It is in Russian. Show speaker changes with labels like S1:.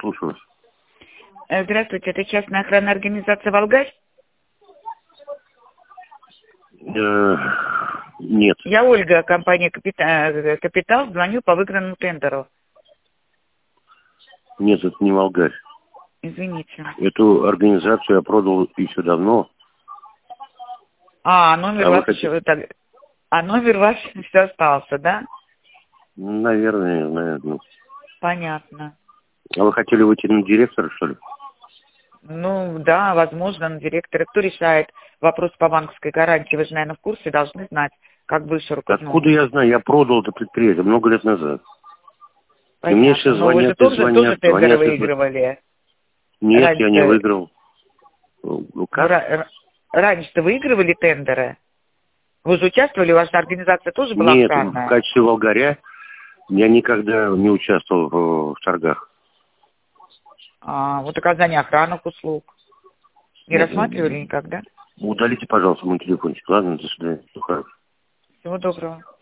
S1: слушаю вас.
S2: Здравствуйте, это частная охранная организация «Волгарь»?
S1: Нет.
S2: Я Ольга, компания «Капитал», звоню по выигранному тендеру.
S1: Нет, это не Волгарь.
S2: Извините.
S1: Эту организацию я продал еще давно.
S2: Номер ваш еще... номер ваш все остался, да?
S1: Наверное.
S2: Понятно.
S1: А вы хотели выйти на директора, что ли?
S2: Ну, да, возможно, на директора. Кто решает вопрос по банковской гарантии? Вы же, наверное, в курсе, должны знать, как бывший руководитель.
S1: Откуда я знаю? Я продал это предприятие много лет назад.
S2: Понятно.
S1: И мне сейчас звонят,
S2: вы же тоже тендеры выигрывали?
S1: Нет,
S2: раньше...
S1: я не выиграл. Ну, как?
S2: Раньше-то выигрывали тендеры? Вы же участвовали, ваша организация тоже была
S1: Нет,
S2: охранная?
S1: в качестве Волгаря я никогда не участвовал в торгах.
S2: Вот оказание охранных услуг. Не рассматривали никогда?
S1: Удалите, пожалуйста, мой телефончик. Ладно, до свидания.
S2: Всего доброго.